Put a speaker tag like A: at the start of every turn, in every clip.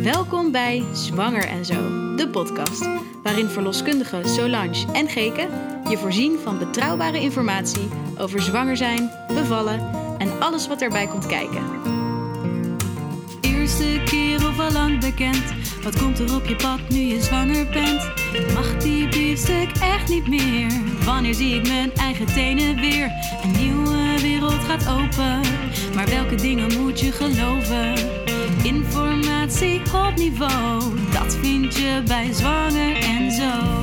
A: Welkom bij Zwanger en Zo, de podcast, waarin verloskundigen Solange en Geke je voorzien van betrouwbare informatie over zwanger zijn, bevallen en alles wat erbij komt kijken. Eerste keer of al lang bekend, wat komt er op je pad nu je zwanger bent? Mag die biefstuk echt niet meer? Wanneer zie ik mijn eigen tenen weer? Een nieuwe wereld gaat open, maar welke dingen moet je geloven? Informatie op niveau, dat vind je bij Zwanger en Zo.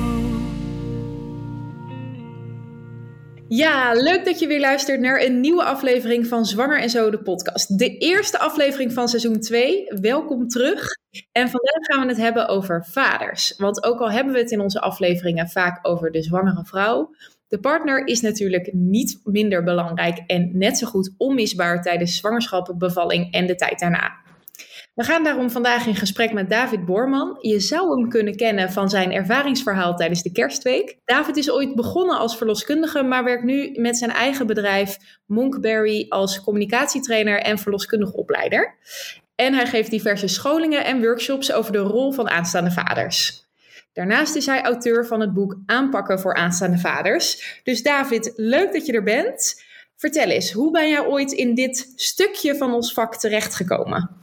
B: Ja, leuk dat je weer luistert naar een nieuwe aflevering van Zwanger en Zo, de podcast. De eerste aflevering van seizoen 2. Welkom terug. En vandaag gaan we het hebben over vaders. Want ook al hebben we het in onze afleveringen vaak over de zwangere vrouw, de partner is natuurlijk niet minder belangrijk en net zo goed onmisbaar tijdens zwangerschap, bevalling en de tijd daarna. We gaan daarom vandaag in gesprek met David Boorman. Je zou hem kunnen kennen van zijn ervaringsverhaal tijdens de Kerstweek. David is ooit begonnen als verloskundige, maar werkt nu met zijn eigen bedrijf Monkberry als communicatietrainer en verloskundig opleider. En hij geeft diverse scholingen en workshops over de rol van aanstaande vaders. Daarnaast is hij auteur van het boek Aanpakken voor aanstaande vaders. Dus David, leuk dat je er bent. Vertel eens, hoe ben jij ooit in dit stukje van ons vak terechtgekomen?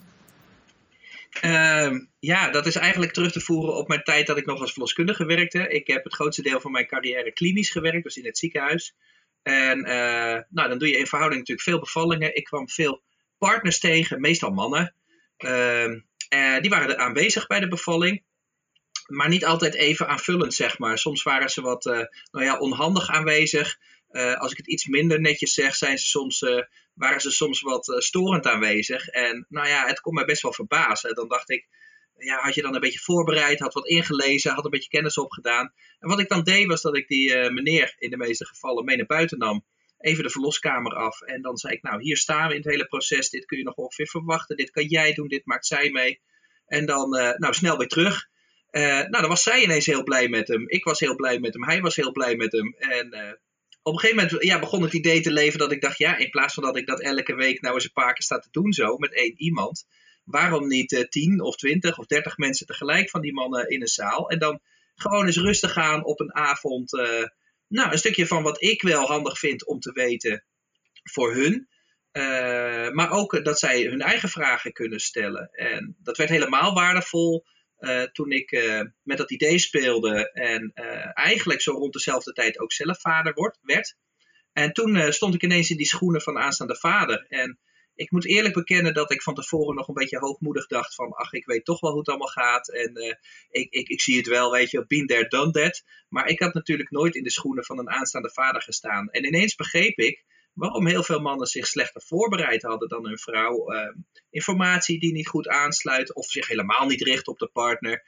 C: Ja, dat is eigenlijk terug te voeren op mijn tijd dat ik nog als verloskundige werkte. Ik heb het grootste deel van mijn carrière klinisch gewerkt, dus in het ziekenhuis. En dan doe je in verhouding natuurlijk veel bevallingen. Ik kwam veel partners tegen, meestal mannen. Die waren er aanwezig bij de bevalling. Maar niet altijd even aanvullend, zeg maar. Soms waren ze wat onhandig aanwezig. Als ik het iets minder netjes zeg, waren ze soms wat storend aanwezig. En het kon mij best wel verbazen. Dan dacht ik, had je dan een beetje voorbereid, had wat ingelezen, had een beetje kennis opgedaan. En wat ik dan deed, was dat ik die meneer in de meeste gevallen mee naar buiten nam. Even de verloskamer af. En dan zei ik, hier staan we in het hele proces. Dit kun je nog ongeveer verwachten. Dit kan jij doen, dit maakt zij mee. En dan snel weer terug. Dan was zij ineens heel blij met hem. Ik was heel blij met hem. Hij was heel blij met hem. En op een gegeven moment begon het idee te leven dat ik dacht, in plaats van dat ik dat elke week nou eens een paar keer sta te doen zo, met één iemand, waarom niet 10 of 20 of 30 mensen tegelijk van die mannen in een zaal? En dan gewoon eens rustig gaan op een avond, een stukje van wat ik wel handig vind om te weten voor hun. Maar ook dat zij hun eigen vragen kunnen stellen. En dat werd helemaal waardevol toen ik met dat idee speelde en eigenlijk zo rond dezelfde tijd ook zelf vader werd. En toen stond ik ineens in die schoenen van aanstaande vader. En ik moet eerlijk bekennen dat ik van tevoren nog een beetje hoogmoedig dacht van, ik weet toch wel hoe het allemaal gaat. En ik zie het wel, weet je, been there, done that. Maar ik had natuurlijk nooit in de schoenen van een aanstaande vader gestaan. En ineens begreep ik waarom heel veel mannen zich slechter voorbereid hadden dan hun vrouw. Informatie die niet goed aansluit of zich helemaal niet richt op de partner.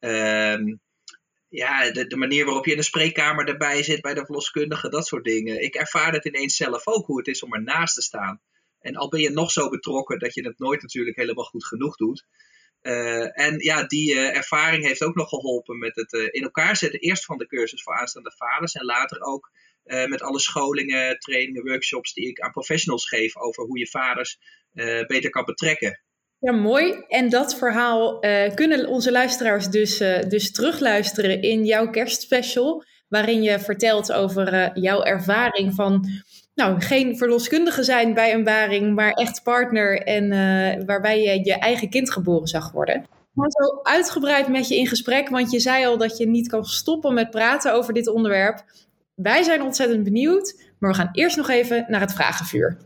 C: De manier waarop je in de spreekkamer erbij zit bij de verloskundige, dat soort dingen. Ik ervaarde het ineens zelf ook, hoe het is om ernaast te staan. En al ben je nog zo betrokken dat je het nooit natuurlijk helemaal goed genoeg doet. Die ervaring heeft ook nog geholpen met het in elkaar zetten. Eerst van de cursus voor aanstaande vaders en later ook met alle scholingen, trainingen, workshops die ik aan professionals geef over hoe je vaders beter kan betrekken.
B: Ja, mooi. En dat verhaal kunnen onze luisteraars dus terugluisteren in jouw kerstspecial, waarin je vertelt over jouw ervaring van geen verloskundige zijn bij een baring, maar echt partner en waarbij je eigen kind geboren zag worden. Ik ga zo uitgebreid met je in gesprek, want je zei al dat je niet kan stoppen met praten over dit onderwerp. Wij zijn ontzettend benieuwd, maar we gaan eerst nog even naar het vragenvuur.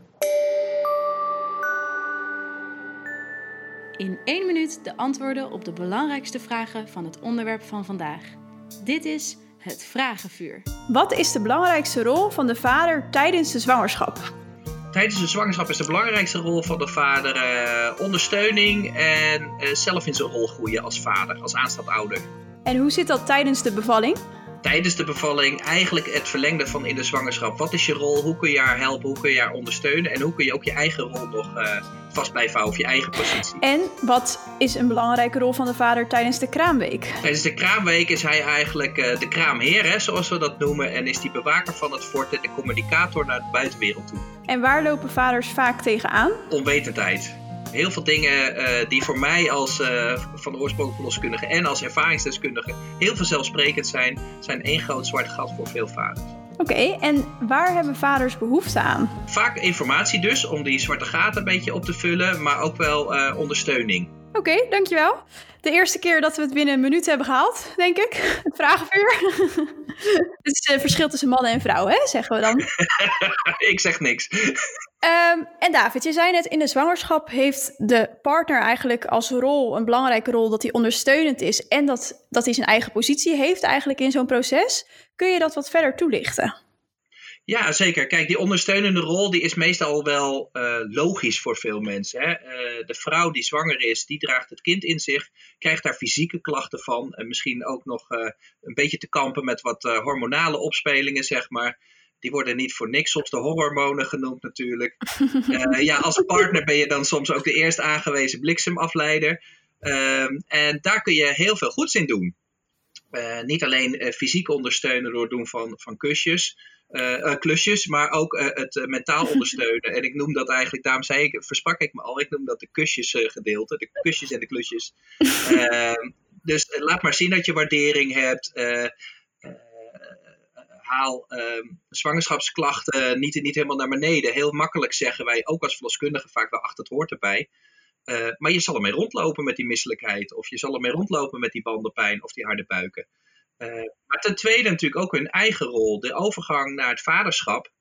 A: In 1 minuut de antwoorden op de belangrijkste vragen van het onderwerp van vandaag. Dit is het vragenvuur.
D: Wat is de belangrijkste rol van de vader tijdens de zwangerschap?
C: Tijdens de zwangerschap is de belangrijkste rol van de vader ondersteuning en zelf in zijn rol groeien als vader, als aanstaand ouder.
D: En hoe zit dat tijdens de bevalling?
C: Tijdens de bevalling eigenlijk het verlengde van in de zwangerschap. Wat is je rol? Hoe kun je haar helpen? Hoe kun je haar ondersteunen? En hoe kun je ook je eigen rol nog vast blijven houden of je eigen positie?
D: En wat is een belangrijke rol van de vader tijdens de kraamweek?
C: Tijdens de kraamweek is hij eigenlijk de kraamheer, zoals we dat noemen. En is die bewaker van het fort en de communicator naar de buitenwereld toe.
D: En waar lopen vaders vaak tegenaan?
C: Onwetendheid. heel veel dingen die voor mij als van de oorsprong verloskundige en als ervaringsdeskundige heel vanzelfsprekend zijn één groot zwart gat voor veel vaders.
D: Oké, en waar hebben vaders behoefte aan?
C: Vaak informatie dus, om die zwarte gaten een beetje op te vullen, maar ook wel ondersteuning.
D: Oké, dankjewel. De eerste keer dat we het binnen een minuut hebben gehaald, denk ik. Het vragenvuur. Het is het verschil tussen mannen en vrouwen, hè, zeggen we dan.
C: Ik zeg niks.
D: En David, je zei net, in de zwangerschap heeft de partner eigenlijk als rol, een belangrijke rol, dat hij ondersteunend is en dat hij zijn eigen positie heeft eigenlijk in zo'n proces. Kun je dat wat verder toelichten?
C: Ja, zeker. Kijk, die ondersteunende rol die is meestal wel logisch voor veel mensen. Hè? De vrouw die zwanger is, die draagt het kind in zich, krijgt daar fysieke klachten van en misschien ook nog een beetje te kampen met wat hormonale opspelingen, zeg maar. Die worden niet voor niks soms de hormonen genoemd natuurlijk. Als partner ben je dan soms ook de eerst aangewezen bliksemafleider. En daar kun je heel veel goeds in doen. Niet alleen fysiek ondersteunen door het doen van klusjes, maar ook het mentaal ondersteunen. En ik noem dat eigenlijk, daarom versprak ik me al, ik noem dat de kusjesgedeelte, de kusjes en de klusjes. Dus laat maar zien dat je waardering hebt. Haal zwangerschapsklachten niet helemaal naar beneden. Heel makkelijk zeggen wij, ook als verloskundige vaak wel, het hoort erbij. Maar je zal ermee rondlopen met die misselijkheid. Of je zal ermee rondlopen met die bandenpijn of die harde buiken. Maar ten tweede natuurlijk ook hun eigen rol. De overgang naar het vaderschap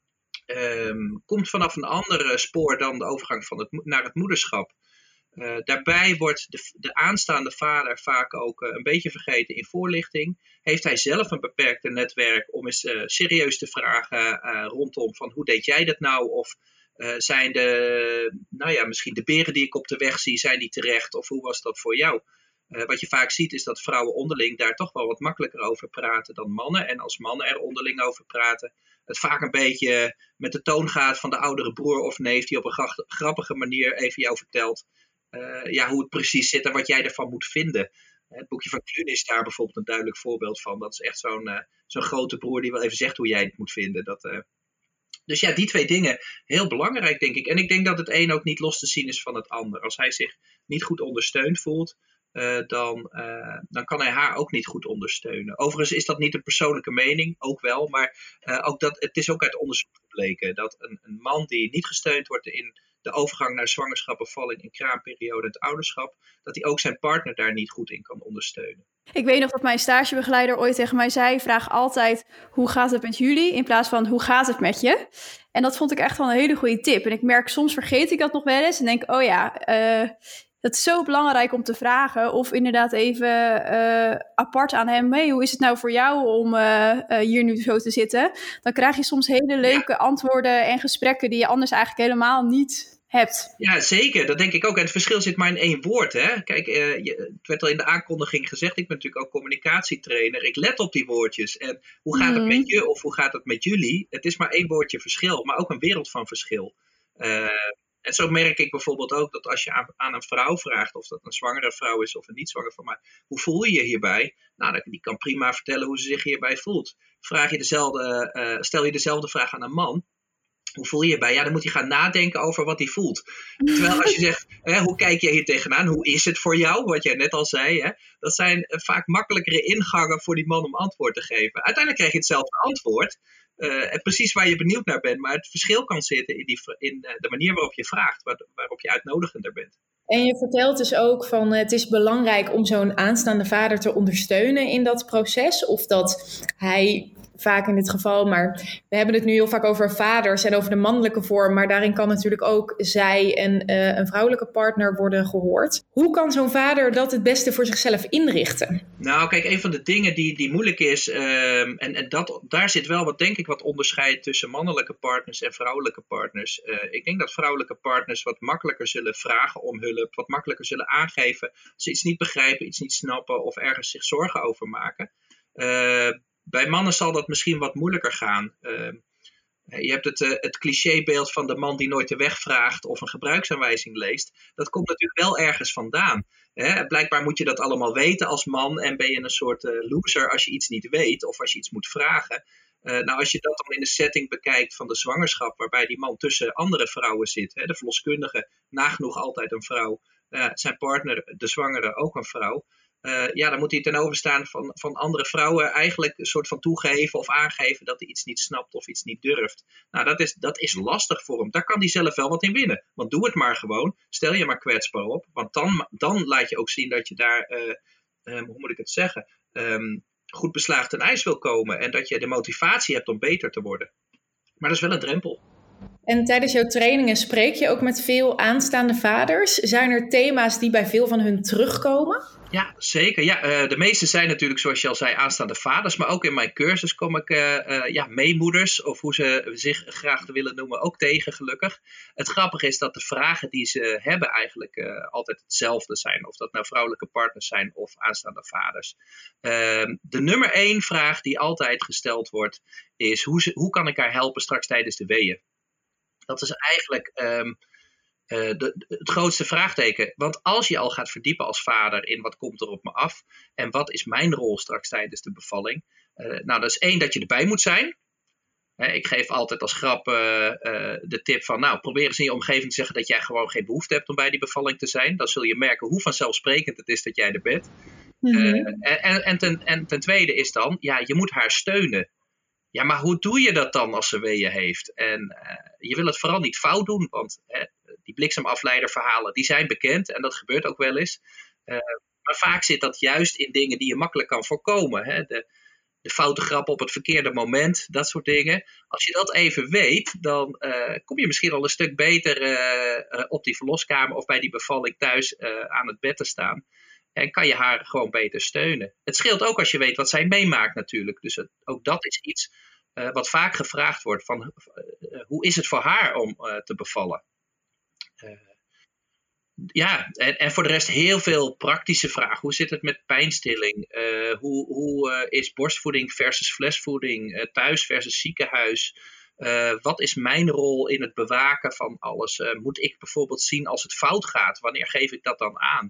C: komt vanaf een andere spoor dan de overgang naar het moederschap. Daarbij wordt de aanstaande vader vaak ook een beetje vergeten in voorlichting. Heeft hij zelf een beperkte netwerk om eens serieus te vragen rondom van hoe deed jij dat nou? Of zijn misschien de beren die ik op de weg zie, zijn die terecht? Of hoe was dat voor jou? Wat je vaak ziet is dat vrouwen onderling daar toch wel wat makkelijker over praten dan mannen. En als mannen er onderling over praten, het vaak een beetje met de toon gaat van de oudere broer of neef die op een grappige manier even jou vertelt hoe het precies zit en wat jij ervan moet vinden. Het boekje van Clune is daar bijvoorbeeld een duidelijk voorbeeld van. Dat is echt zo'n grote broer die wel even zegt hoe jij het moet vinden. Dus ja, die twee dingen, heel belangrijk denk ik. En ik denk dat het een ook niet los te zien is van het ander. Als hij zich niet goed ondersteund voelt, dan kan hij haar ook niet goed ondersteunen. Overigens is dat niet een persoonlijke mening, ook wel. Maar het is ook uit onderzoek gebleken dat een man die niet gesteund wordt in de overgang naar zwangerschap, bevalling en kraamperiode en het ouderschap, dat hij ook zijn partner daar niet goed in kan ondersteunen.
D: Ik weet nog dat mijn stagebegeleider ooit tegen mij zei, vraag altijd hoe gaat het met jullie in plaats van hoe gaat het met je? En dat vond ik echt wel een hele goede tip. En ik merk soms vergeet ik dat nog wel eens en denk dat is zo belangrijk om te vragen of inderdaad even apart aan hem, hoe is het nou voor jou om hier nu zo te zitten? Dan krijg je soms hele leuke antwoorden en gesprekken die je anders eigenlijk helemaal niet hebt.
C: Ja, zeker. Dat denk ik ook. En het verschil zit maar in één woord. Hè? Kijk, het werd al in de aankondiging gezegd, ik ben natuurlijk ook communicatietrainer. Ik let op die woordjes. En hoe gaat het met je of hoe gaat het met jullie? Het is maar één woordje verschil, maar ook een wereld van verschil. En zo merk ik bijvoorbeeld ook dat als je aan een vrouw vraagt, of dat een zwangere vrouw is of een niet zwangere vrouw, maar hoe voel je je hierbij? Nou, die kan prima vertellen hoe ze zich hierbij voelt. Stel je dezelfde vraag aan een man, hoe voel je je bij? Ja, dan moet hij gaan nadenken over wat hij voelt. Terwijl als je zegt, hoe kijk je hier tegenaan? Hoe is het voor jou? Wat jij net al zei. Hè? Dat zijn vaak makkelijkere ingangen voor die man om antwoord te geven. Uiteindelijk krijg je hetzelfde antwoord. En precies waar je benieuwd naar bent. Maar het verschil kan zitten in de manier waarop je vraagt. Waarop je uitnodigender bent.
B: En je vertelt dus ook van het is belangrijk om zo'n aanstaande vader te ondersteunen in dat proces. Of dat hij vaak in dit geval, maar we hebben het nu heel vaak over vaders en over de mannelijke vorm, maar daarin kan natuurlijk ook zij en een vrouwelijke partner worden gehoord. Hoe kan zo'n vader dat het beste voor zichzelf inrichten?
C: Nou, kijk, een van de dingen die moeilijk is, daar zit wel wat onderscheid tussen mannelijke partners en vrouwelijke partners. Ik denk dat vrouwelijke partners wat makkelijker zullen vragen om hulp, wat makkelijker zullen aangeven als ze iets niet begrijpen, iets niet snappen of ergens zich zorgen over maken. Bij mannen zal dat misschien wat moeilijker gaan. Je hebt het clichébeeld van de man die nooit de weg vraagt of een gebruiksaanwijzing leest. Dat komt natuurlijk wel ergens vandaan. Blijkbaar moet je dat allemaal weten als man en ben je een soort loser als je iets niet weet of als je iets moet vragen. Als je dat dan in de setting bekijkt van de zwangerschap, waarbij die man tussen andere vrouwen zit, hè, de verloskundige, nagenoeg altijd een vrouw, zijn partner, de zwangere, ook een vrouw. Dan moet hij ten overstaan van andere vrouwen eigenlijk een soort van toegeven of aangeven dat hij iets niet snapt of iets niet durft. Nou, dat is lastig voor hem. Daar kan hij zelf wel wat in winnen. Want doe het maar gewoon. Stel je maar kwetsbaar op. Want dan laat je ook zien dat je daar, hoe moet ik het zeggen, goed beslaagd ten ijs wil komen. En dat je de motivatie hebt om beter te worden. Maar dat is wel een drempel.
B: En tijdens jouw trainingen spreek je ook met veel aanstaande vaders. Zijn er thema's die bij veel van hun terugkomen?
C: Ja, zeker. Ja, de meeste zijn natuurlijk, zoals je al zei, aanstaande vaders. Maar ook in mijn cursus kom ik meemoeders, of hoe ze zich graag willen noemen, ook tegen, gelukkig. Het grappige is dat de vragen die ze hebben eigenlijk altijd hetzelfde zijn. Of dat nou vrouwelijke partners zijn of aanstaande vaders. De nummer 1 vraag die altijd gesteld wordt is: hoe kan ik haar helpen straks tijdens de weeën? Dat is eigenlijk het grootste vraagteken. Want als je al gaat verdiepen als vader in wat komt er op me af en wat is mijn rol straks tijdens de bevalling. Dat is 1 dat je erbij moet zijn. Ik geef altijd als grap de tip van probeer eens in je omgeving te zeggen dat jij gewoon geen behoefte hebt om bij die bevalling te zijn. Dan zul je merken hoe vanzelfsprekend het is dat jij er bent. Mm-hmm. En ten tweede is dan, je moet haar steunen. Ja, maar hoe doe je dat dan als ze weeën heeft? En je wil het vooral niet fout doen, want die bliksemafleiderverhalen, die zijn bekend en dat gebeurt ook wel eens. Maar vaak zit dat juist in dingen die je makkelijk kan voorkomen. Hè? De foute grap op het verkeerde moment, dat soort dingen. Als je dat even weet, dan kom je misschien al een stuk beter op die verloskamer of bij die bevalling thuis aan het bed te staan. En kan je haar gewoon beter steunen. Het scheelt ook als je weet wat zij meemaakt natuurlijk. Dus ook dat is iets wat vaak gevraagd wordt. Van, hoe is het voor haar om te bevallen? En voor de rest heel veel praktische vragen. Hoe zit het met pijnstilling? Hoe is borstvoeding versus flesvoeding? Thuis versus ziekenhuis? Wat is mijn rol in het bewaken van alles? Moet ik bijvoorbeeld zien als het fout gaat? Wanneer geef ik dat dan aan?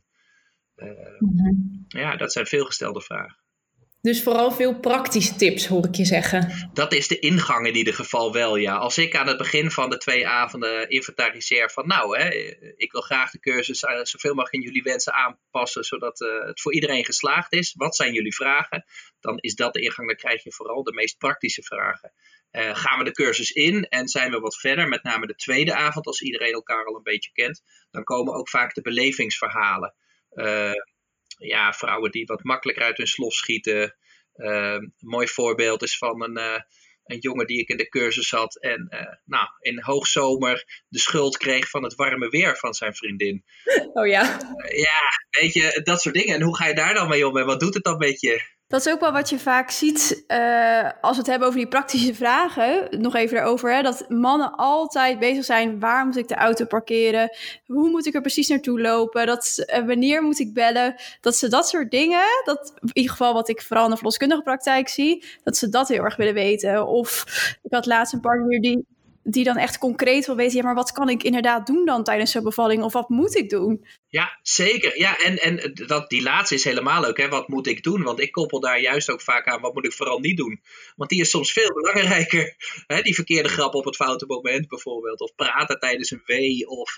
C: Dat zijn veelgestelde vragen.
B: Dus vooral veel praktische tips, hoor ik je zeggen.
C: Dat is de ingang in ieder geval wel, ja. Als ik aan het begin van de 2 avonden inventariseer van ik wil graag de cursus zoveel mogelijk in jullie wensen aanpassen, zodat het voor iedereen geslaagd is. Wat zijn jullie vragen? Dan is dat de ingang, dan krijg je vooral de meest praktische vragen. Gaan we de cursus in en zijn we wat verder, met name de tweede avond, als iedereen elkaar al een beetje kent, dan komen ook vaak de belevingsverhalen. Vrouwen die wat makkelijker uit hun slof schieten. Een mooi voorbeeld is van een jongen die ik in de cursus had en in hoogzomer de schuld kreeg van het warme weer van zijn vriendin.
B: Oh ja.
C: Weet je, dat soort dingen. En hoe ga je daar dan mee om en wat doet het dan met je?
D: Dat is ook wel wat je vaak ziet als we het hebben over die praktische vragen. Nog even erover, hè, dat mannen altijd bezig zijn. Waar moet ik de auto parkeren? Hoe moet ik er precies naartoe lopen? Wanneer moet ik bellen? Dat ze dat soort dingen, dat in ieder geval wat ik vooral in de verloskundige praktijk zie, dat ze dat heel erg willen weten. Of ik had laatst een partner die dan echt concreet wil weten, maar wat kan ik inderdaad doen dan tijdens zo'n bevalling? Of wat moet ik doen?
C: Ja, zeker. Ja, en die laatste is helemaal leuk. Hè? Wat moet ik doen? Want ik koppel daar juist ook vaak aan, wat moet ik vooral niet doen? Want die is soms veel belangrijker. Hè? Die verkeerde grap op het foute moment bijvoorbeeld. Of praten tijdens een wee. Of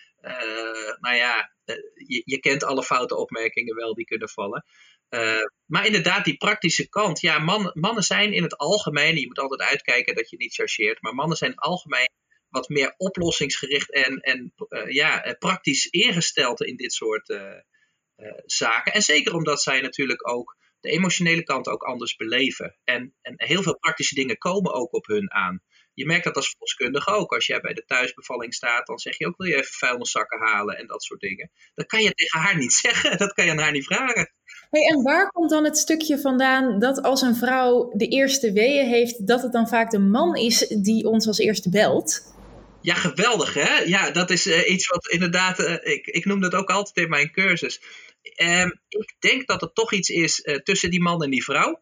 C: je kent alle foute opmerkingen wel die kunnen vallen. Maar inderdaad, die praktische kant. Ja, mannen zijn in het algemeen, je moet altijd uitkijken dat je niet chargeert, maar mannen zijn in het algemeen wat meer oplossingsgericht en praktisch ingesteld in dit soort zaken. En zeker omdat zij natuurlijk ook de emotionele kant ook anders beleven. En heel veel praktische dingen komen ook op hun aan. Je merkt dat als verloskundige ook. Als jij bij de thuisbevalling staat, dan zeg je ook, wil je even vuilniszakken halen en dat soort dingen. Dat kan je tegen haar niet zeggen. Dat kan je aan haar niet vragen.
B: Hey, en waar komt dan het stukje vandaan dat als een vrouw de eerste weeën heeft, dat het dan vaak de man is die ons als eerste belt?
C: Ja, geweldig hè? Ja, dat is iets wat inderdaad, ik noem dat ook altijd in mijn cursus. Ik denk dat het toch iets is tussen die man en die vrouw.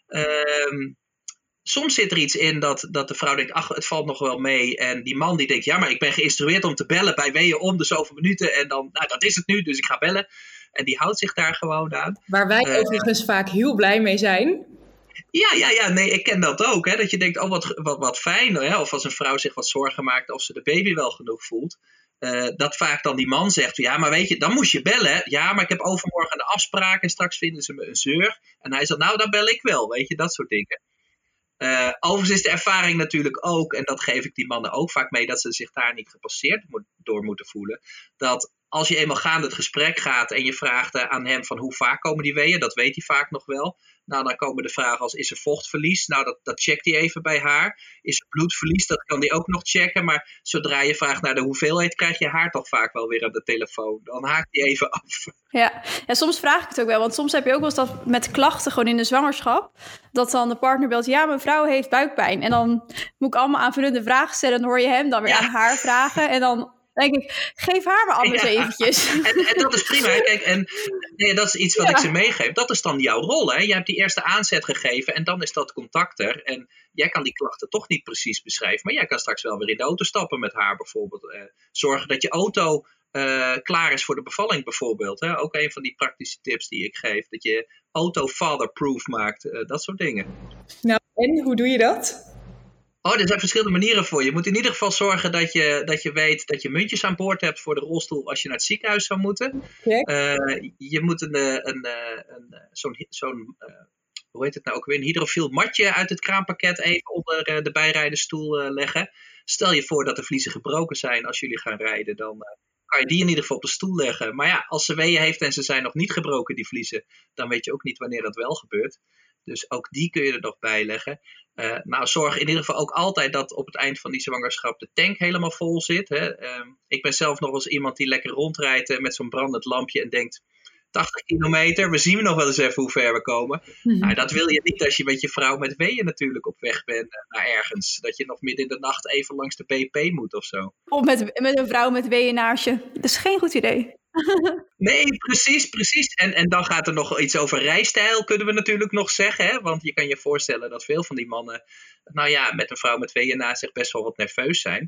C: Soms zit er iets in dat de vrouw denkt, ach, het valt nog wel mee. En die man die denkt, ja, maar ik ben geïnstrueerd om te bellen bij weeën om de zoveel minuten. En dan, dat is het nu, dus ik ga bellen. En die houdt zich daar gewoon aan.
B: Waar wij overigens vaak heel blij mee zijn.
C: Ja, nee, ik ken dat ook. Hè, dat je denkt, wat fijn. Hè? Of als een vrouw zich wat zorgen maakt of ze de baby wel genoeg voelt. Dat vaak dan die man zegt, ja, maar weet je, dan moest je bellen. Hè? Ja, maar ik heb overmorgen een afspraak en straks vinden ze me een zeur. En hij zegt, nou, dan bel ik wel. Weet je, dat soort dingen. Overigens is de ervaring natuurlijk ook, en dat geef ik die mannen ook vaak mee, dat ze zich daar niet gepasseerd door moeten voelen. Dat als je eenmaal gaande het gesprek gaat en je vraagt aan hem van hoe vaak komen die weeën, dat weet hij vaak nog wel. Nou, dan komen de vragen als, is er vochtverlies? Nou, dat checkt hij even bij haar. Is er bloedverlies? Dat kan hij ook nog checken. Maar zodra je vraagt naar de hoeveelheid, krijg je haar toch vaak wel weer aan de telefoon. Dan haakt hij even af.
D: Ja, en soms vraag ik het ook wel. Want soms heb je ook wel eens dat met klachten gewoon in de zwangerschap, dat dan de partner belt, ja, mijn vrouw heeft buikpijn. En dan moet ik allemaal aanvullende vragen stellen. Dan hoor je hem dan weer aan haar vragen. En dan denk ik, geef haar maar anders eventjes.
C: En dat is prima. Kijk, en dat is iets wat ik ze meegeef. Dat is dan jouw rol. Hè? Je hebt die eerste aanzet gegeven en dan is dat contact er. En jij kan die klachten toch niet precies beschrijven. Maar jij kan straks wel weer in de auto stappen met haar bijvoorbeeld. Zorgen dat je auto klaar is voor de bevalling bijvoorbeeld. Hè? Ook een van die praktische tips die ik geef. Dat je auto father-proof maakt. Dat soort dingen.
B: Nou, en hoe doe je dat?
C: Er zijn verschillende manieren voor. Je moet in ieder geval zorgen dat je weet dat je muntjes aan boord hebt voor de rolstoel als je naar het ziekenhuis zou moeten. Je moet zo'n hoe heet het nou ook weer, een hydrofiel matje uit het kraampakket even onder de bijrijdersstoel leggen. Stel je voor dat de vliezen gebroken zijn als jullie gaan rijden, dan kan je die in ieder geval op de stoel leggen. Maar ja, als ze weeën heeft en ze zijn nog niet gebroken, die vliezen, dan weet je ook niet wanneer dat wel gebeurt. Dus ook die kun je er nog bij leggen. Zorg in ieder geval ook altijd dat op het eind van die zwangerschap de tank helemaal vol zit. Hè. Ik ben zelf nog wel eens iemand die lekker rondrijdt met zo'n brandend lampje en denkt, 80 kilometer, we zien nog wel eens even hoe ver we komen. Nou, dat wil je niet als je met je vrouw met weeën natuurlijk op weg bent naar ergens. Dat je nog midden in de nacht even langs de BP moet of zo.
D: Of met een vrouw met weeën naast je. Dat is geen goed idee.
C: Nee, precies. En dan gaat er nog iets over rijstijl, kunnen we natuurlijk nog zeggen. Hè? Want je kan je voorstellen dat veel van die mannen, met een vrouw met weeën naast zich best wel wat nerveus zijn.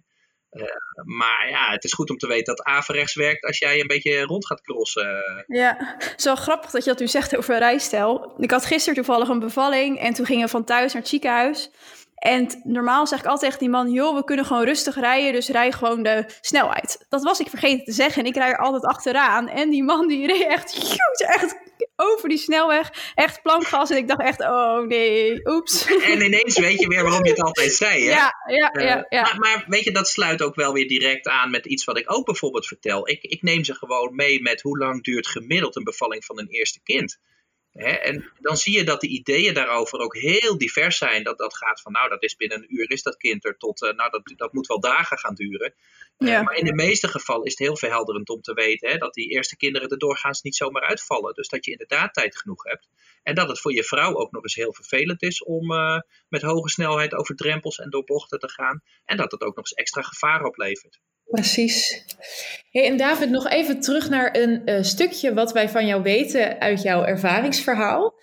C: Maar ja, het is goed om te weten dat averechts werkt als jij een beetje rond gaat crossen.
D: Ja, het is wel grappig dat je dat nu zegt over rijstijl. Ik had gisteren toevallig een bevalling en toen gingen we van thuis naar het ziekenhuis. En normaal zeg ik altijd tegen die man, joh, we kunnen gewoon rustig rijden, dus rij gewoon de snelheid. Dat was ik vergeten te zeggen en ik rij er altijd achteraan. En die man die reed echt over die snelweg, echt plankgas. En ik dacht echt, oh nee, oeps.
C: En ineens weet je weer waarom je het altijd zei, hè?
D: Ja.
C: Maar weet je, dat sluit ook wel weer direct aan met iets wat ik ook bijvoorbeeld vertel. Ik neem ze gewoon mee met hoe lang duurt gemiddeld een bevalling van een eerste kind. En dan zie je dat de ideeën daarover ook heel divers zijn. Dat gaat van, dat is binnen een uur is dat kind er tot, dat moet wel dagen gaan duren. Maar in de meeste gevallen is het heel verhelderend om te weten dat die eerste kinderen er doorgaans niet zomaar uitvallen. Dus dat je inderdaad tijd genoeg hebt. En dat het voor je vrouw ook nog eens heel vervelend is om met hoge snelheid over drempels en door bochten te gaan. En dat het ook nog eens extra gevaar oplevert.
B: Precies. Hey, en David, nog even terug naar een stukje wat wij van jou weten uit jouw ervaringsverhaal.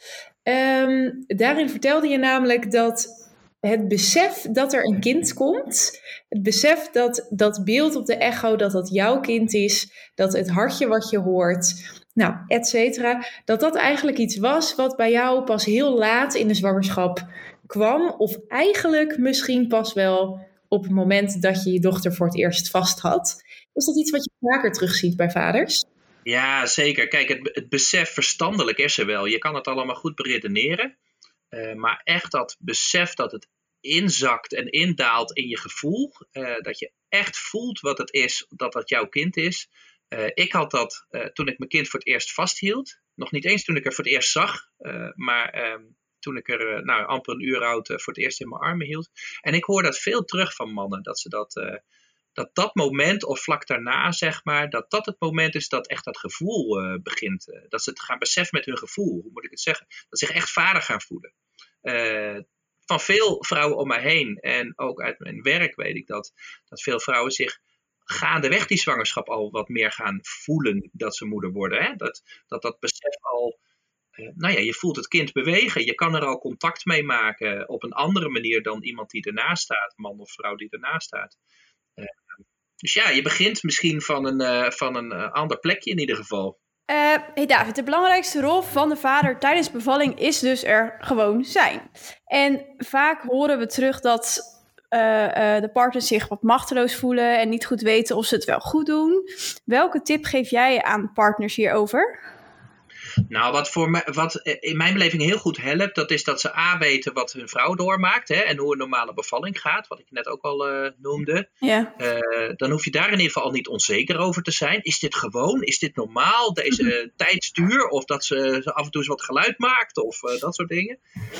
B: Daarin vertelde je namelijk dat het besef dat er een kind komt, het besef dat dat beeld op de echo, dat jouw kind is, dat het hartje wat je hoort, et cetera, dat eigenlijk iets was wat bij jou pas heel laat in de zwangerschap kwam, of eigenlijk misschien pas wel op het moment dat je je dochter voor het eerst vast had. Is dat iets wat je vaker terugziet bij vaders?
C: Ja, zeker. Kijk, het besef verstandelijk is er wel. Je kan het allemaal goed beredeneren. Maar echt dat besef dat het inzakt en indaalt in je gevoel. Dat je echt voelt wat het is, dat jouw kind is. Ik had dat toen ik mijn kind voor het eerst vasthield. Nog niet eens toen ik er voor het eerst zag. Maar toen ik er amper een uur oud voor het eerst in mijn armen hield. En ik hoor dat veel terug van mannen. Dat ze dat moment of vlak daarna, zeg maar, dat het moment is dat echt dat gevoel begint. Dat ze het gaan beseffen met hun gevoel. Hoe moet ik het zeggen? Dat ze zich echt vader gaan voelen. Van veel vrouwen om mij heen en ook uit mijn werk weet ik dat veel vrouwen zich gaandeweg die zwangerschap al wat meer gaan voelen dat ze moeder worden. Hè? Dat besef al, je voelt het kind bewegen. Je kan er al contact mee maken op een andere manier dan iemand die ernaast staat, man of vrouw die ernaast staat. Dus ja, je begint misschien van een ander plekje in ieder geval.
D: Hey David, de belangrijkste rol van de vader tijdens bevalling is dus er gewoon zijn. En vaak horen we terug dat de partners zich wat machteloos voelen en niet goed weten of ze het wel goed doen. Welke tip geef jij aan partners hierover?
C: Nou, wat in mijn beleving heel goed helpt, dat is dat ze weten wat hun vrouw doormaakt, hè, en hoe een normale bevalling gaat, wat ik net ook al noemde.
D: Ja.
C: Dan hoef je daar in ieder geval al niet onzeker over te zijn. Is dit gewoon? Is dit normaal? Deze tijdsduur? Of dat ze af en toe eens wat geluid maakt? Of dat soort dingen.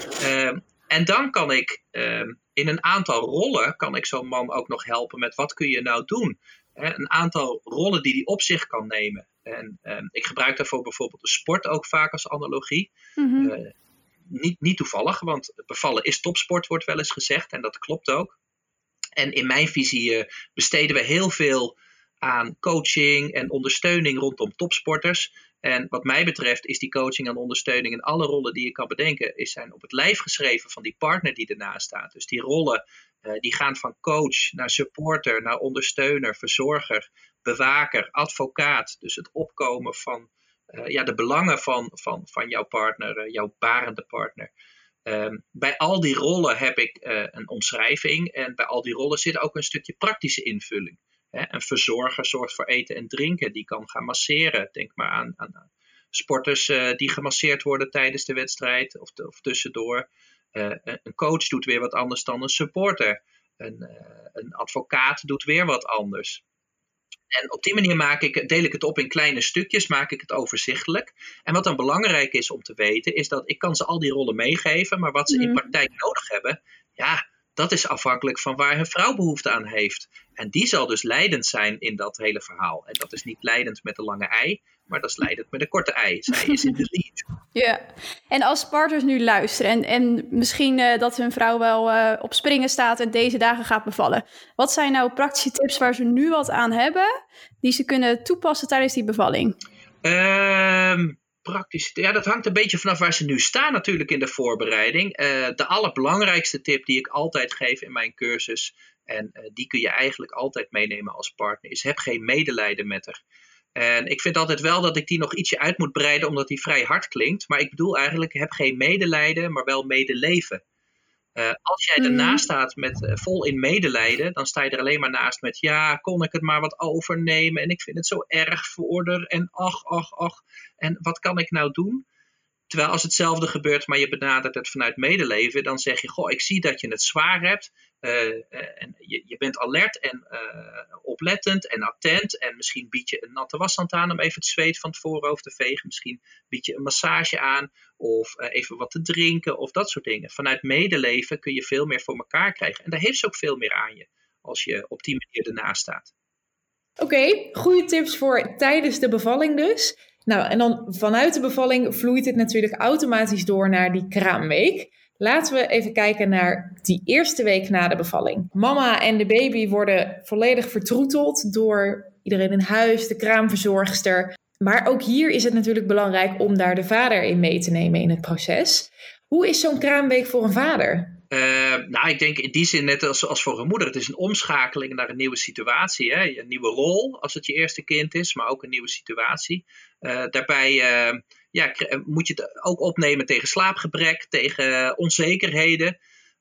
C: En dan kan ik in een aantal rollen kan ik zo'n man ook nog helpen met wat kun je nou doen. Een aantal rollen die hij op zich kan nemen. En ik gebruik daarvoor bijvoorbeeld de sport ook vaak als analogie.
D: Mm-hmm.
C: Niet toevallig, want bevallen is topsport, wordt wel eens gezegd. En dat klopt ook. En in mijn visie besteden we heel veel aan coaching en ondersteuning rondom topsporters. En wat mij betreft is die coaching en ondersteuning in alle rollen die je kan bedenken, zijn op het lijf geschreven van die partner die ernaast staat. Dus die rollen die gaan van coach naar supporter, naar ondersteuner, verzorger, bewaker, advocaat. Dus het opkomen van de belangen van jouw partner, jouw barende partner. Bij al die rollen heb ik een omschrijving en bij al die rollen zit ook een stukje praktische invulling. Een verzorger zorgt voor eten en drinken, die kan gaan masseren. Denk maar aan sporters die gemasseerd worden tijdens de wedstrijd of tussendoor. Een coach doet weer wat anders dan een supporter. Een advocaat doet weer wat anders. En op die manier deel ik het op in kleine stukjes, maak ik het overzichtelijk. En wat dan belangrijk is om te weten, is dat ik kan ze al die rollen meegeven, maar wat ze in praktijk nodig hebben, ja, dat is afhankelijk van waar hun vrouw behoefte aan heeft. En die zal dus leidend zijn in dat hele verhaal. En dat is niet leidend met de lange ei, maar dat is leidend met de korte ei. Zij is in de lead.
D: Ja, en als partners nu luisteren en misschien dat hun vrouw wel op springen staat en deze dagen gaat bevallen. Wat zijn nou praktische tips waar ze nu wat aan hebben, die ze kunnen toepassen tijdens die bevalling?
C: Praktisch, ja, dat hangt een beetje vanaf waar ze nu staan natuurlijk in de voorbereiding. De allerbelangrijkste tip die ik altijd geef in mijn cursus, en die kun je eigenlijk altijd meenemen als partner, is heb geen medelijden met haar. En ik vind altijd wel dat ik die nog ietsje uit moet breiden, omdat die vrij hard klinkt. Maar ik bedoel eigenlijk, heb geen medelijden, maar wel medeleven. Als jij ernaast staat met vol in medelijden, dan sta je er alleen maar naast met, ja, kon ik het maar wat overnemen en ik vind het zo erg voor haar en ach. En wat kan ik nou doen? Terwijl als hetzelfde gebeurt, maar je benadert het vanuit medeleven, dan zeg je, goh, ik zie dat je het zwaar hebt. En je bent alert en oplettend en attent. En misschien bied je een natte washand aan om even het zweet van het voorhoofd te vegen. Misschien bied je een massage aan of even wat te drinken of dat soort dingen. Vanuit medeleven kun je veel meer voor elkaar krijgen. En daar heeft ze ook veel meer aan je als je op die manier ernaast staat.
B: Oké, goede tips voor tijdens de bevalling dus. Nou, en dan vanuit de bevalling vloeit het natuurlijk automatisch door naar die kraamweek. Laten we even kijken naar die eerste week na de bevalling. Mama en de baby worden volledig vertroeteld door iedereen in huis, de kraamverzorgster. Maar ook hier is het natuurlijk belangrijk om daar de vader in mee te nemen in het proces. Hoe is zo'n kraamweek voor een vader?
C: Nou, ik denk in die zin net als voor een moeder. Het is een omschakeling naar een nieuwe situatie. Hè? Een nieuwe rol als het je eerste kind is, maar ook een nieuwe situatie. Daarbij moet je het ook opnemen tegen slaapgebrek, tegen onzekerheden.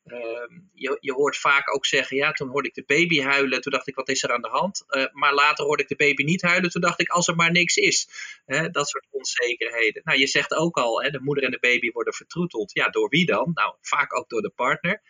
C: Je hoort vaak ook zeggen, ja, toen hoorde ik de baby huilen, toen dacht ik, wat is er aan de hand? Maar later hoorde ik de baby niet huilen, toen dacht ik, als er maar niks is. Dat soort onzekerheden. Nou, je zegt ook al, de moeder en de baby worden vertroeteld. Ja, door wie dan? Nou, vaak ook door de partner.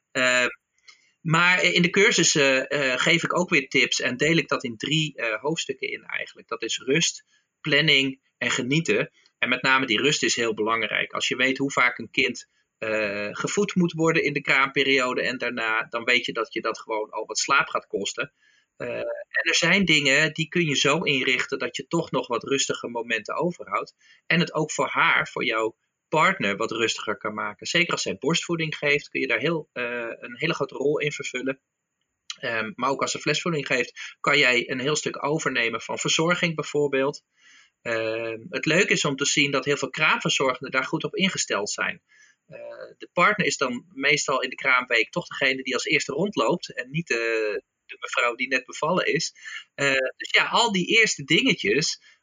C: Maar in de cursussen geef ik ook weer tips en deel ik dat in 3 hoofdstukken in eigenlijk. Dat is rust, planning en genieten. En met name die rust is heel belangrijk. Als je weet hoe vaak een kind gevoed moet worden in de kraamperiode en daarna, dan weet je dat je dat gewoon al wat slaap gaat kosten. En er zijn dingen die kun je zo inrichten dat je toch nog wat rustige momenten overhoudt. En het ook voor haar, voor jouw partner, wat rustiger kan maken. Zeker als zij borstvoeding geeft, kun je daar een hele grote rol in vervullen. Maar ook als ze flesvoeding geeft, kan jij een heel stuk overnemen van verzorging bijvoorbeeld. Het leuke is om te zien dat heel veel kraamverzorgenden daar goed op ingesteld zijn. De partner is dan meestal in de kraamweek toch degene die als eerste rondloopt en niet de mevrouw die net bevallen is. Dus ja, al die eerste dingetjes,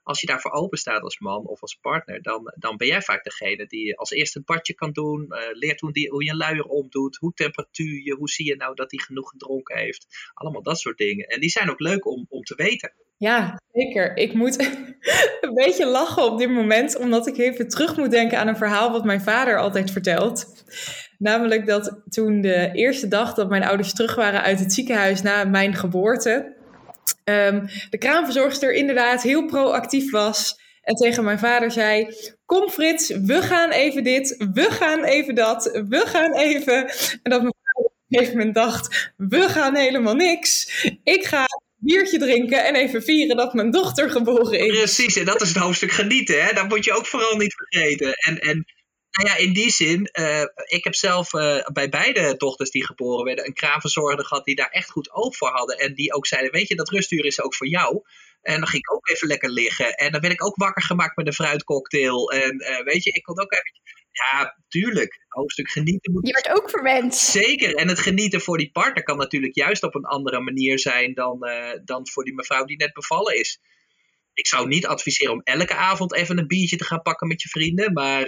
C: als je daarvoor open staat als man of als partner, dan ben jij vaak degene die als eerste een badje kan doen, leert hoe je een luier omdoet, hoe temperatuur je, hoe zie je nou dat hij genoeg gedronken heeft. Allemaal dat soort dingen. En die zijn ook leuk om te weten.
B: Ja, zeker. Ik moet een beetje lachen op dit moment, omdat ik even terug moet denken aan een verhaal wat mijn vader altijd vertelt. Namelijk dat toen de eerste dag dat mijn ouders terug waren uit het ziekenhuis na mijn geboorte, de kraamverzorgster inderdaad heel proactief was en tegen mijn vader zei: kom Frits, we gaan even dit, we gaan even dat, we gaan even. En dat mijn vader op een gegeven moment dacht: we gaan helemaal niks. Ik ga biertje drinken en even vieren dat mijn dochter geboren is.
C: Precies, en dat is het hoofdstuk genieten, hè? Dat moet je ook vooral niet vergeten. En nou ja, in die zin, ik heb zelf bij beide dochters die geboren werden een kraamverzorger gehad die daar echt goed oog voor hadden. En die ook zeiden, weet je, dat rustuur is ook voor jou. En dan ging ik ook even lekker liggen. En dan ben ik ook wakker gemaakt met een fruitcocktail. En weet je, ik kon ook even... Ja, tuurlijk. Hoofdstuk genieten moet...
D: Je werd ook verwend.
C: Zeker. En het genieten voor die partner kan natuurlijk juist op een andere manier zijn dan voor die mevrouw die net bevallen is. Ik zou niet adviseren om elke avond even een biertje te gaan pakken met je vrienden, maar...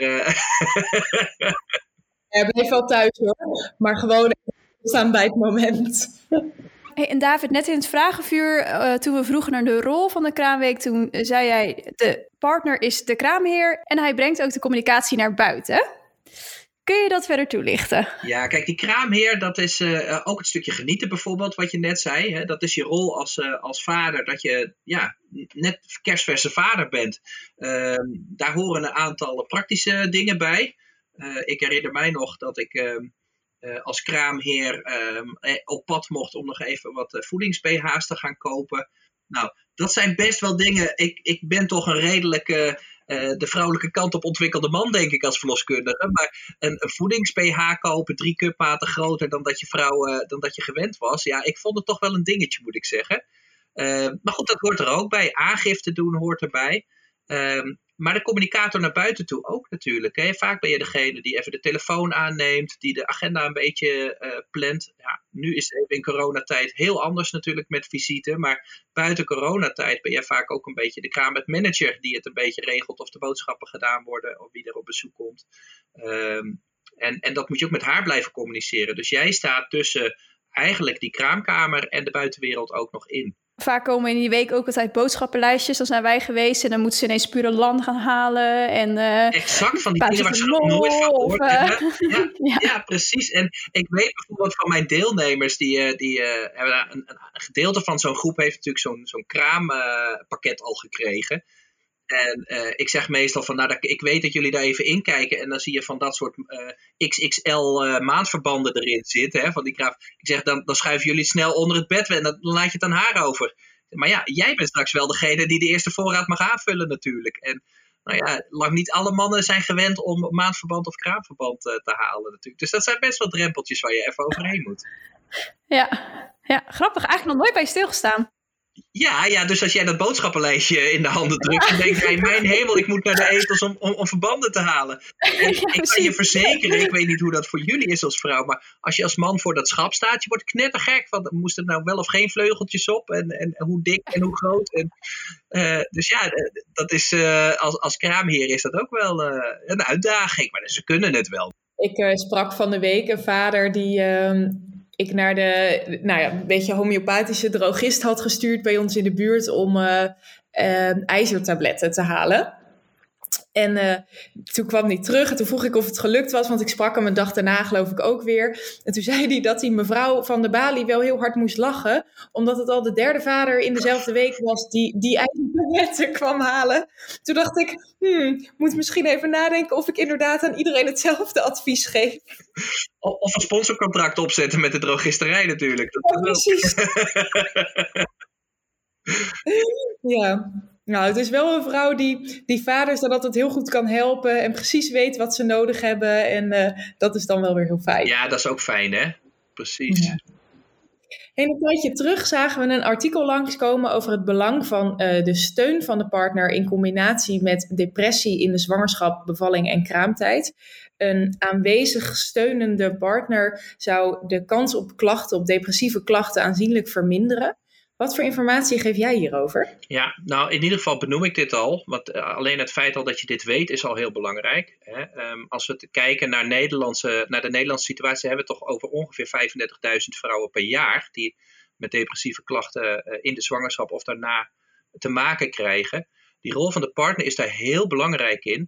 B: Ja, blijf wel thuis hoor. Maar gewoon staan bij het moment.
D: Hey, en David, net in het vragenvuur, toen we vroegen naar de rol van de kraamweek, toen zei jij, de partner is de kraamheer en hij brengt ook de communicatie naar buiten. Kun je dat verder toelichten?
C: Ja, kijk, die kraamheer, dat is ook het stukje genieten bijvoorbeeld, wat je net zei. Hè? Dat is je rol als vader, dat je net kerstverse vader bent. Daar horen een aantal praktische dingen bij. Ik herinner mij nog dat ik als kraamheer op pad mocht om nog even wat voedings-BH's te gaan kopen. Nou, dat zijn best wel dingen. Ik ben toch een redelijke... de vrouwelijke kant op ontwikkelde man, denk ik, als verloskundige. Maar een voedings-BH kopen, 3 cupmaten groter dan dat je gewend was. Ja, ik vond het toch wel een dingetje, moet ik zeggen. Maar goed, dat hoort er ook bij. Aangifte doen hoort erbij. Maar de communicator naar buiten toe ook natuurlijk. Hè. Vaak ben je degene die even de telefoon aanneemt, die de agenda een beetje plant. Ja, nu is het even in coronatijd heel anders natuurlijk met visite. Maar buiten coronatijd ben je vaak ook een beetje de kraambedmanager die het een beetje regelt of de boodschappen gedaan worden of wie er op bezoek komt. En dat moet je ook met haar blijven communiceren. Dus jij staat tussen eigenlijk die kraamkamer en de buitenwereld ook nog in.
D: Vaak komen in die week ook altijd boodschappenlijstjes. Dan zijn wij geweest en dan moeten ze ineens pure land gaan halen. En,
C: exact, van die dingen waar ze nog nooit van gehoord hebben. Ja, precies. En ik weet bijvoorbeeld van mijn deelnemers, die hebben een gedeelte van zo'n groep heeft natuurlijk zo'n kraampakket al gekregen. En ik zeg meestal van, ik weet dat jullie daar even inkijken. En dan zie je van dat soort XXL maandverbanden erin zitten. Hè, van die kraam. Ik zeg, dan schuiven jullie snel onder het bed en dan laat je het aan haar over. Maar ja, jij bent straks wel degene die de eerste voorraad mag aanvullen natuurlijk. En nou ja, lang niet alle mannen zijn gewend om maandverband of kraamverband te halen natuurlijk. Dus dat zijn best wel drempeltjes waar je even overheen moet.
D: Ja, grappig. Eigenlijk nog nooit bij stilgestaan.
C: Ja, dus als jij dat boodschappenlijstje in de handen drukt, dan denk jij, mijn hemel, ik moet naar de etels om verbanden te halen. En ik kan je verzekeren, ik weet niet hoe dat voor jullie is als vrouw, maar als je als man voor dat schap staat, je wordt knettergek van, moest er nou wel of geen vleugeltjes op en hoe dik en hoe groot. Dus ja, dat is, als kraamheer is dat ook wel een uitdaging, maar ze kunnen het wel.
B: Ik sprak van de week een vader die... ik naar een beetje homeopathische drogist had gestuurd bij ons in de buurt om ijzertabletten te halen. En toen kwam hij terug en toen vroeg ik of het gelukt was, want ik sprak hem een dag daarna geloof ik ook weer. En toen zei hij dat die mevrouw van de balie wel heel hard moest lachen, omdat het al de 3e vader in dezelfde week was die ijzertabletten kwam halen. Toen dacht ik, moet misschien even nadenken of ik inderdaad aan iedereen hetzelfde advies geef.
C: Of een sponsorcontract opzetten met de drogisterij natuurlijk.
B: Ja, precies. Ja. Nou, het is wel een vrouw die vaders dan altijd heel goed kan helpen en precies weet wat ze nodig hebben. En dat is dan wel weer heel fijn.
C: Ja, dat is ook fijn, hè? Precies. Ja.
B: En een tijdje terug zagen we een artikel langskomen over het belang van de steun van de partner in combinatie met depressie in de zwangerschap, bevalling en kraamtijd. Een aanwezig steunende partner zou de kans op klachten, op depressieve klachten aanzienlijk verminderen. Wat voor informatie geef jij hierover?
C: Ja, nou in ieder geval benoem ik dit al. Want alleen het feit al dat je dit weet is al heel belangrijk. Hè. Als we kijken naar de Nederlandse situatie, hebben we het toch over ongeveer 35.000 vrouwen per jaar die met depressieve klachten in de zwangerschap of daarna te maken krijgen. Die rol van de partner is daar heel belangrijk in.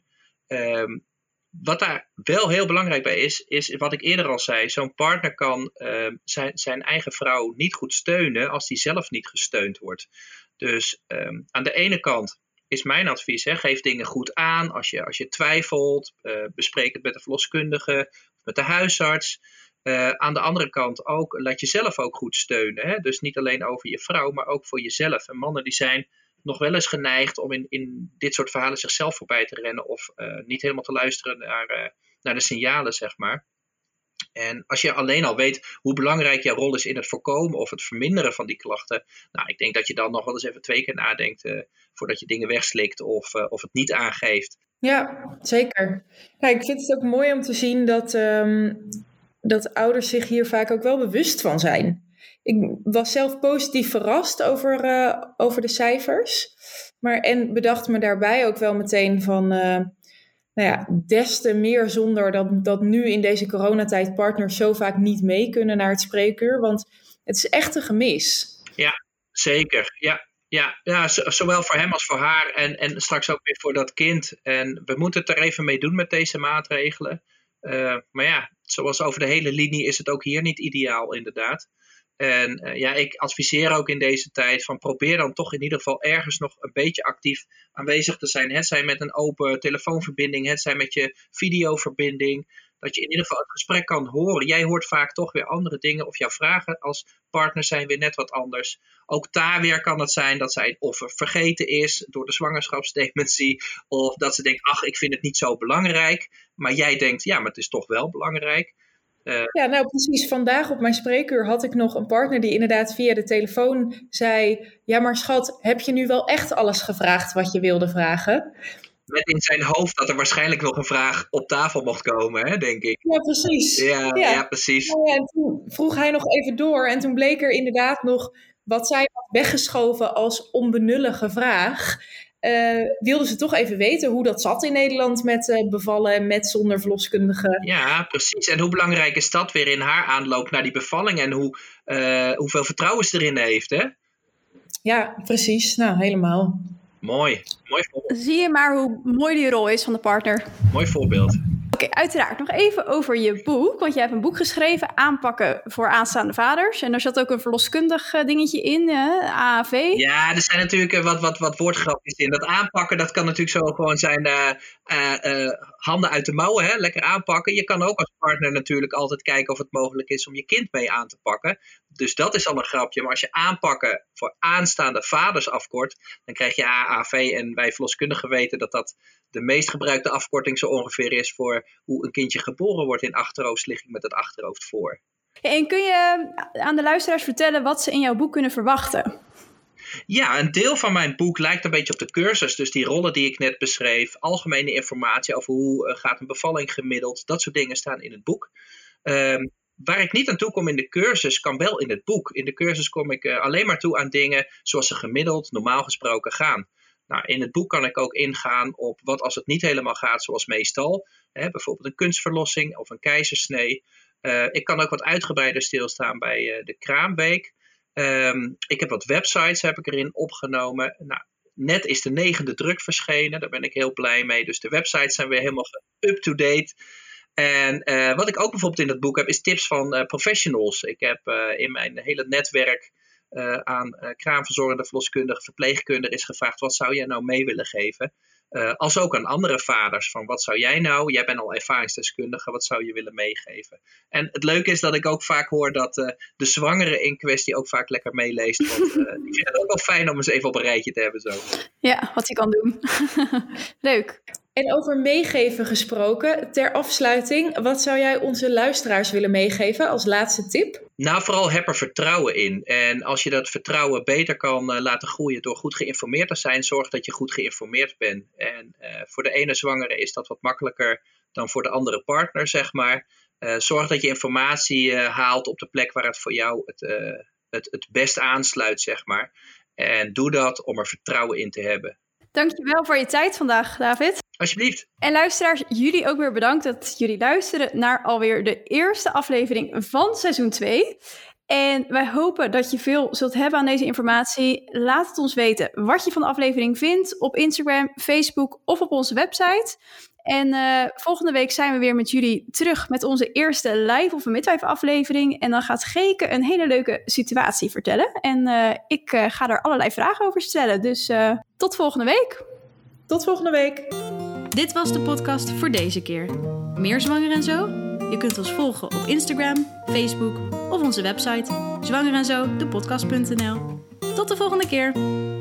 C: Wat daar wel heel belangrijk bij is wat ik eerder al zei. Zo'n partner kan zijn eigen vrouw niet goed steunen als die zelf niet gesteund wordt. Dus aan de ene kant is mijn advies, geef dingen goed aan. Als je twijfelt, bespreek het met de verloskundige, met de huisarts. Aan de andere kant ook, laat jezelf ook goed steunen. Hè? Dus niet alleen over je vrouw, maar ook voor jezelf. En mannen die zijn nog wel eens geneigd om in dit soort verhalen zichzelf voorbij te rennen of niet helemaal te luisteren naar de signalen, zeg maar. En als je alleen al weet hoe belangrijk jouw rol is in het voorkomen of het verminderen van die klachten, nou, ik denk dat je dan nog wel eens even 2 keer nadenkt voordat je dingen wegslikt of het niet aangeeft.
B: Ja, zeker. Nou, ik vind het ook mooi om te zien dat ouders zich hier vaak ook wel bewust van zijn. Ik was zelf positief verrast over de cijfers. En bedacht me daarbij ook wel meteen van des te meer zonder dat nu in deze coronatijd partners zo vaak niet mee kunnen naar het spreekuur. Want het is echt een gemis. Ja,
C: zeker. Ja, zowel voor hem als voor haar en straks ook weer voor dat kind. En we moeten het er even mee doen met deze maatregelen. Maar ja, zoals over de hele linie is het ook hier niet ideaal inderdaad. En ik adviseer ook in deze tijd van probeer dan toch in ieder geval ergens nog een beetje actief aanwezig te zijn. Het zij met een open telefoonverbinding, het zij met je videoverbinding. Dat je in ieder geval het gesprek kan horen. Jij hoort vaak toch weer andere dingen of jouw vragen als partner zijn weer net wat anders. Ook daar weer kan het zijn dat zij of vergeten is door de zwangerschapsdementie. Of dat ze denkt, ach, ik vind het niet zo belangrijk. Maar jij denkt, ja, maar het is toch wel belangrijk.
B: Ja, nou precies. Vandaag op mijn spreekuur had ik nog een partner die inderdaad via de telefoon zei, ja maar schat, heb je nu wel echt alles gevraagd wat je wilde vragen?
C: Met in zijn hoofd dat er waarschijnlijk nog een vraag op tafel mocht komen, hè, denk ik.
B: Ja, precies.
C: Ja, precies.
B: En toen vroeg hij nog even door en toen bleek er inderdaad nog wat zij had weggeschoven als onbenullige vraag. Wilden ze toch even weten hoe dat zat in Nederland met bevallen en met zonder verloskundige.
C: Ja, precies. En hoe belangrijk is dat weer in haar aanloop naar die bevalling en hoeveel vertrouwen ze erin heeft, hè?
B: Ja, precies. Nou, helemaal.
C: Mooi voorbeeld.
D: Zie je maar hoe mooi die rol is van de partner.
C: Mooi voorbeeld.
D: Oké, uiteraard. Nog even over je boek. Want jij hebt een boek geschreven, Aanpakken voor aanstaande vaders. En daar zat ook een verloskundig dingetje in, AAV.
C: Ja, er zijn natuurlijk wat woordgrapjes in. Dat aanpakken, dat kan natuurlijk zo gewoon zijn handen uit de mouwen. Hè? Lekker aanpakken. Je kan ook als partner natuurlijk altijd kijken of het mogelijk is om je kind mee aan te pakken. Dus dat is al een grapje. Maar als je aanpakken voor aanstaande vaders afkort, dan krijg je AAV. En wij verloskundigen weten dat de meest gebruikte afkorting zo ongeveer is voor hoe een kindje geboren wordt in achterhoofdsligging met het achterhoofd voor.
D: En kun je aan de luisteraars vertellen wat ze in jouw boek kunnen verwachten?
C: Ja, een deel van mijn boek lijkt een beetje op de cursus. Dus die rollen die ik net beschreef, algemene informatie over hoe gaat een bevalling gemiddeld, dat soort dingen staan in het boek. Waar ik niet aan toe kom in de cursus, kan wel in het boek. In de cursus kom ik alleen maar toe aan dingen zoals ze gemiddeld, normaal gesproken gaan. Nou, in het boek kan ik ook ingaan op wat als het niet helemaal gaat zoals meestal. Bijvoorbeeld een kunstverlossing of een keizersnee. Ik kan ook wat uitgebreider stilstaan bij de kraamweek. Ik heb wat websites erin opgenomen. Nou, net is de 9e druk verschenen. Daar ben ik heel blij mee. Dus de websites zijn weer helemaal up-to-date. En wat ik ook bijvoorbeeld in dat boek heb, is tips van professionals. Ik heb in mijn hele netwerk aan kraamverzorgende verloskundigen, verpleegkundigen is gevraagd, wat zou jij nou mee willen geven? Als ook aan andere vaders, van wat zou jij nou, jij bent al ervaringsdeskundige, wat zou je willen meegeven? En het leuke is dat ik ook vaak hoor dat de zwangere in kwestie ook vaak lekker meeleest. Want ik vind het ook wel fijn om eens even op een rijtje te hebben zo.
D: Ja, wat hij kan doen. Leuk.
B: En over meegeven gesproken, ter afsluiting, wat zou jij onze luisteraars willen meegeven als laatste tip?
C: Nou, vooral heb er vertrouwen in. En als je dat vertrouwen beter kan laten groeien door goed geïnformeerd te zijn, zorg dat je goed geïnformeerd bent. En voor de ene zwangere is dat wat makkelijker dan voor de andere partner, zeg maar. Zorg dat je informatie haalt op de plek waar het voor jou het best aansluit, zeg maar. En doe dat om er vertrouwen in te hebben.
D: Dankjewel voor je tijd vandaag, David.
C: Alsjeblieft.
D: En luisteraars, jullie ook weer bedankt dat jullie luisteren naar alweer de eerste aflevering van seizoen 2. En wij hopen dat je veel zult hebben aan deze informatie. Laat het ons weten wat je van de aflevering vindt op Instagram, Facebook of op onze website. En volgende week zijn we weer met jullie terug met onze eerste live of een midwife aflevering. En dan gaat Geke een hele leuke situatie vertellen. En ik ga er allerlei vragen over stellen. Dus tot volgende week.
B: Tot volgende week.
A: Dit was de podcast voor deze keer. Meer Zwanger en Zo? Je kunt ons volgen op Instagram, Facebook of onze website zwangerenzo.depodcast.nl. Tot de volgende keer!